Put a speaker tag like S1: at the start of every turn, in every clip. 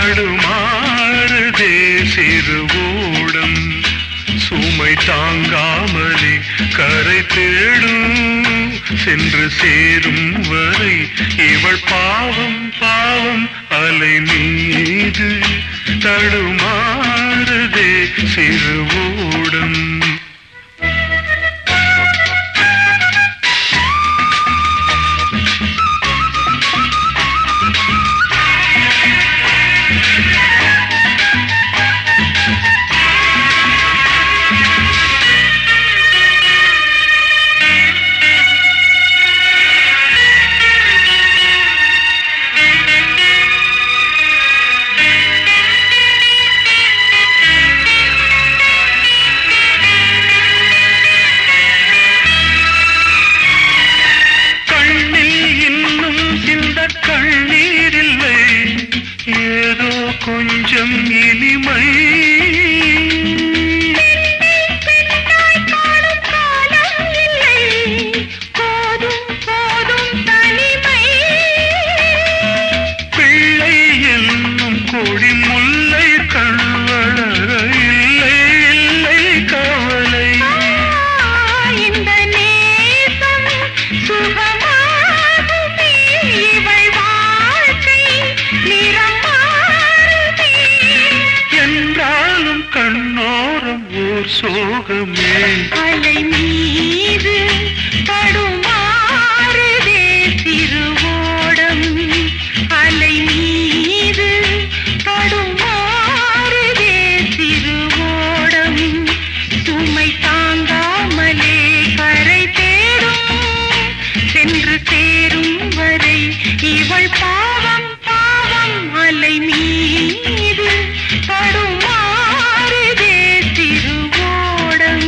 S1: தடுமாறுதே சிறுவோடம் சுமை தாங்காமலே கரை தேடும் சென்று சேரும் வரை இவள் பாவம் பாவம் அலை மீது தடுமாறுதே சிறுவோடம். ஏதோ கொஞ்சம் இனிமை பிள்ளை என்னும் கொடி முல்லை கண்வளர இல்லை இல்லை கவலை.
S2: இந்த நேசம் சுகமாகுமே இவள் வாழ்க்கை
S1: என்றாலும் கண்ணோரம் ஓர் சோகமே.
S2: அலை மீது தடுமாறுதே சிறுவோடம் அலை மீது தடுமாறுதே சிறுவோடம் சுமை தாங்காமலே கரை தேடும் சென்று சேரும் வரை இவள் பாவம் பாவம் அலை மீது தடுமாறுதே சிறுவோடம்.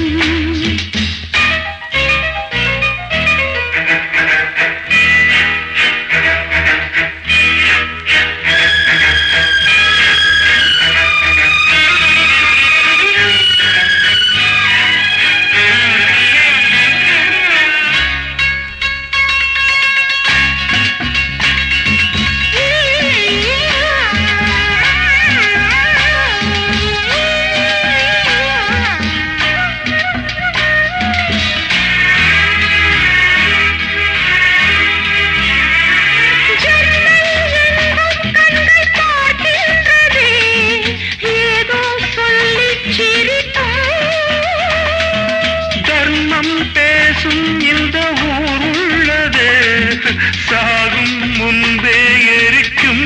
S2: இந்த ஊர் உள்ளதே சாகும் முன்பே எரிக்கும்.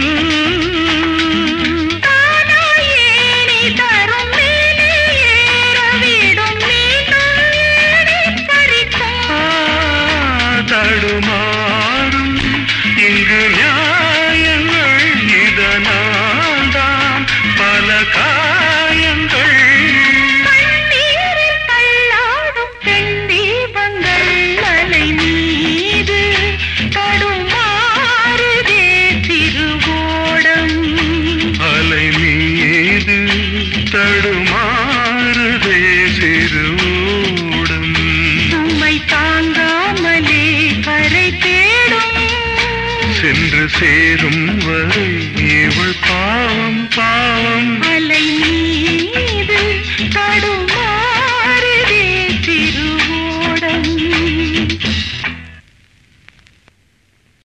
S2: தானாயேனி தரும் மேலே ஏறவிடும் மீண்டும் பறிக்கும்.
S1: தடுமாறும் இங்கு நியாயங்கள் இதனால் தான் பல காயங்கள். தடுமாறுதே சிறுவோடம்
S2: சுமை தாங்காமலே கரை தேடும்
S1: சென்று சேரும் வரை